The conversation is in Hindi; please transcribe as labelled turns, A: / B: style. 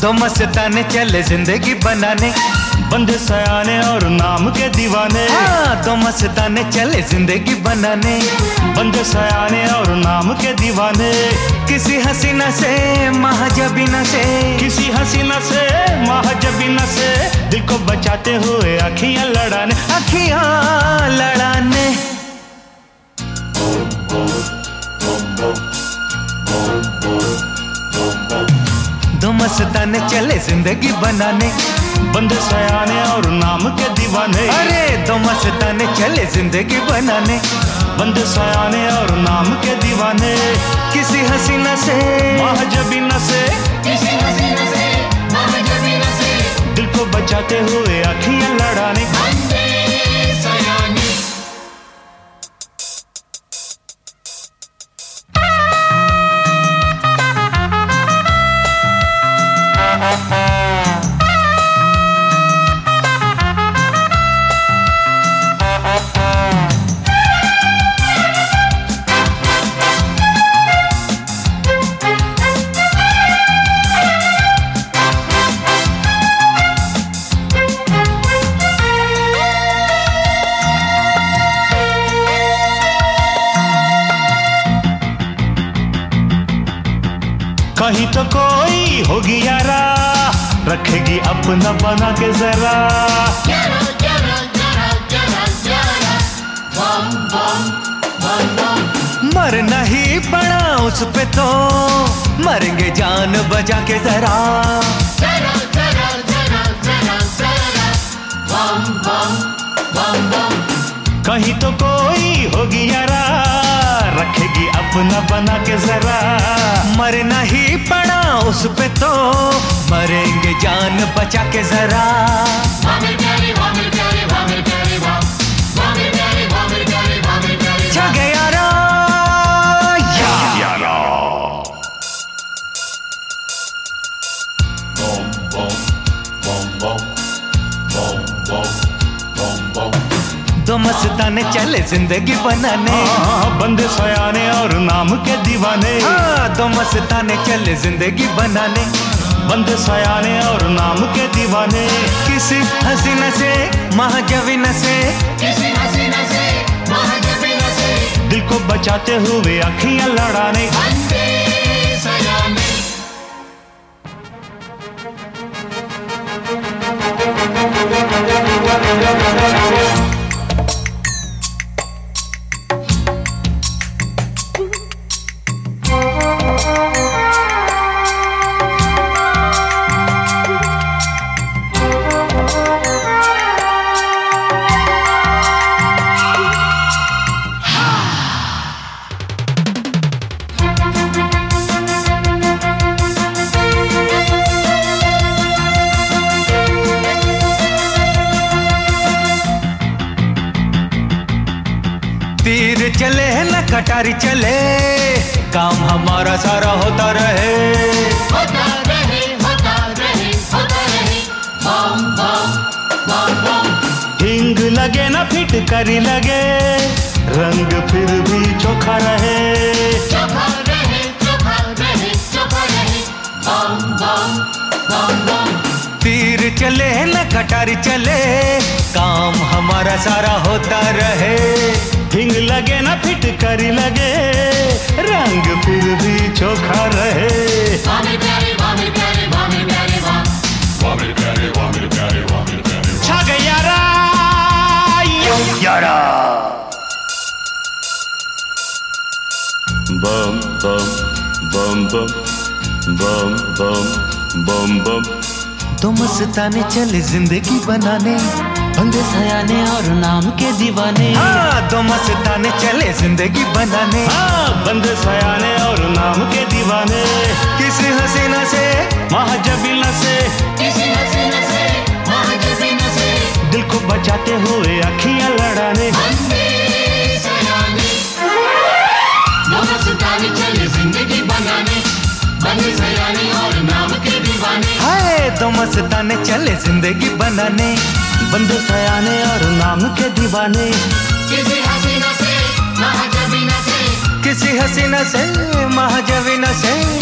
A: दो मस्ताने चले जिंदगी बनाने,
B: बंदे सयाने और नाम के दीवाने।
A: हाँ, दो मस्ताने चले जिंदगी बनाने,
B: बंदे सयाने और नाम के दीवाने।
A: किसी हसीना से महाजबीना से,
B: किसी हसीना से महाजबीना से, दिल को बचाते हुए अखियां लड़ाने,
A: अखियां लड़ाने। दो मस्ताने चले जिंदगी बनाने,
B: बंदे सयाने और नाम के दीवाने।
A: अरे दो मस्ताने चले जिंदगी बनाने,
B: बंदे सयाने और नाम के दीवाने।
A: किसी हसीना से
B: महाजबीना से,
C: किसी हसीना से महाजबीना से,
B: दिल को बचाते हुए अखियां लड़ाने।
C: बंदे सयाने।
B: कहीं तो कोई होगी यारा, रखेगी अपना बना के जरा।
C: जरा जरा जरा जरा जरा, बम बम बम बम।
A: मरना ही पड़ा उस पे तो, मरेंगे जान बजा के जरा।
C: जरा जरा जरा जरा जरा, बम बम बम बम।
B: कहीं तो कोई होगी यारा, रखेगी अपना बना के जरा।
A: मरना ही पड़ा उस पे तो, मरेंगे जान बचा के जरा।
C: वामिर प्यारे वामिर प्यारे वामिर प्यारे वाम, वामिर प्यारे वामिर प्यारे वामिर प्यारे।
A: छा गया रा
B: यारा।
C: बम बम बम बम बम बम बम बम।
A: दो मस्ताने चले जिंदगी बनाने,
B: हाँ, बंदे सयाने और नाम के दीवाने।
A: हाँ, दो मस्ताने चले जिंदगी बनाने,
B: बंदे सयाने और नाम के दीवाने।
A: किसी हसीना से महाजबीना से,
C: किसी हसीना से महाजबीना से,
B: दिल को बचाते हुए अखियां लड़ाने।
C: बंदे सयाने।
A: तीर चले न कटारी चले, काम हमारा सारा होता रहे।
C: होता रहे होता रहे होता रहे, बम बम बम बम।
B: हिंग लगे ना फिटकरी लगे, रंग फिर भी चोखा रहे।
C: चोखा रहे चोखा रहे चोखा रहे, बम बम बम बम।
A: तीर चले न कटारी चले, काम हमारा सारा होता रहे।
B: हिंग लगे ना फिटकरी लगे, रंग फिर भी चोखा रहे।
C: वामिर प्यारे वामिर प्यारे वामिर प्यारे वाम, वामिर प्यारे वामिर प्यारे वामिर प्यारे।
B: छा गया रा यारा। बम बम बम बम बम बम बम बम।
A: दो मस्ताने चले जिंदगी बनाने, बंदे सयाने और नाम के दीवाने। हाँ, दो मस्ताने चले जिंदगी बनाने,
B: हाँ, बंदे सयाने और नाम के दीवाने।
A: किसी हसीना से
B: महाजबीना से,
C: किसी हसीना से महाजबीना से,
B: दिल को बचाते हुए अखियां लड़ाने।
C: बंदे सयाने। दो मस्ताने चले जिंदगी बनाने, बंदे सयाने और नाम के दीवाने।
A: हाय, दो मस्ताने चले जिंदगी बनाने,
B: बंदे सयाने और नाम के दीवाने।
C: किसी हसीना से महाजबीना से,
A: किसी हसीना से महाजबीना से,